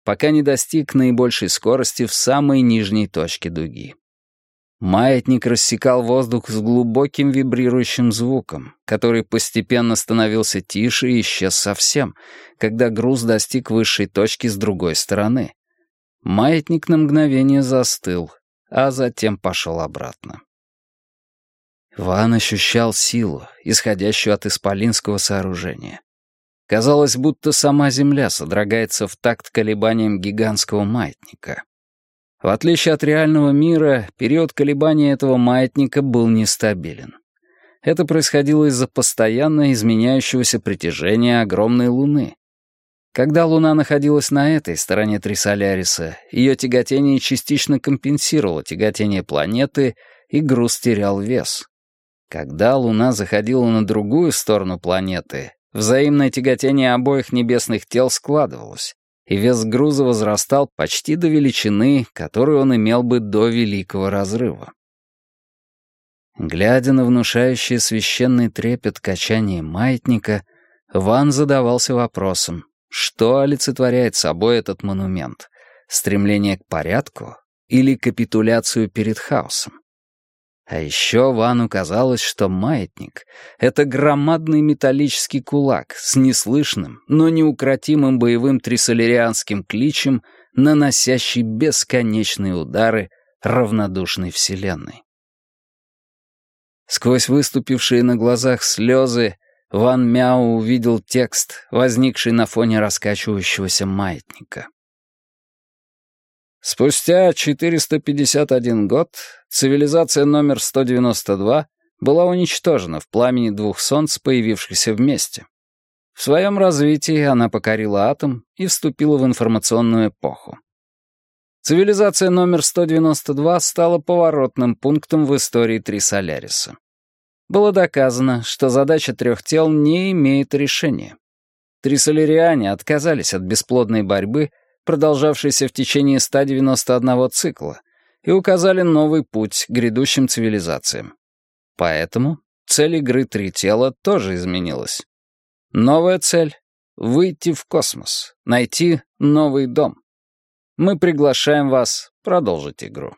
пока не достиг наибольшей скорости в самой нижней точке дуги. Маятник рассекал воздух с глубоким вибрирующим звуком, который постепенно становился тише и исчез совсем, когда груз достиг высшей точки с другой стороны. Маятник на мгновение застыл, а затем пошел обратно. Ван ощущал силу, исходящую от исполинского сооружения. Казалось, будто сама Земля содрогается в такт колебаниям гигантского маятника. В отличие от реального мира, период колебания этого маятника был нестабилен. Это происходило из-за постоянно изменяющегося притяжения огромной Луны. Когда Луна находилась на этой стороне Трисоляриса, ее тяготение частично компенсировало тяготение планеты, и груз терял вес. Когда Луна заходила на другую сторону планеты, взаимное тяготение обоих небесных тел складывалось, и вес груза возрастал почти до величины, которую он имел бы до Великого Разрыва. Глядя на внушающее священный трепет качание маятника, Ван задавался вопросом, что олицетворяет собой этот монумент — стремление к порядку или капитуляцию перед хаосом? А еще Вану казалось, что маятник — это громадный металлический кулак с неслышным, но неукротимым боевым трисолерианским кличем, наносящий бесконечные удары равнодушной вселенной. Сквозь выступившие на глазах слезы Ван Мяо увидел текст, возникший на фоне раскачивающегося маятника. Спустя 451 год цивилизация номер 192 была уничтожена в пламени двух солнц, появившихся вместе. В своем развитии она покорила атом и вступила в информационную эпоху. Цивилизация номер 192 стала поворотным пунктом в истории Трисоляриса. Было доказано, что задача трех тел не имеет решения. Трисолериане отказались от бесплодной борьбы, продолжавшейся в течение 191 цикла, и указали новый путь к грядущим цивилизациям. Поэтому цель игры «Три тела» тоже изменилась. Новая цель — выйти в космос, найти новый дом. Мы приглашаем вас продолжить игру.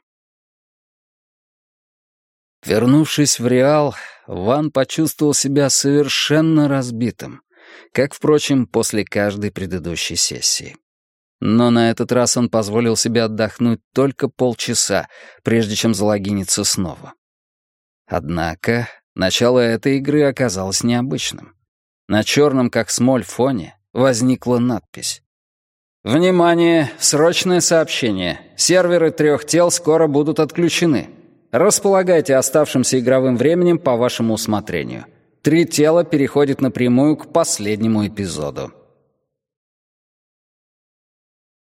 Вернувшись в Реал, Ван почувствовал себя совершенно разбитым, как, впрочем, после каждой предыдущей сессии. Но на этот раз он позволил себе отдохнуть только полчаса, прежде чем залогиниться снова. Однако начало этой игры оказалось необычным. На черном, как смоль, фоне возникла надпись. «Внимание! Срочное сообщение! Серверы трех тел скоро будут отключены. Располагайте оставшимся игровым временем по вашему усмотрению. Три тела переходят напрямую к последнему эпизоду».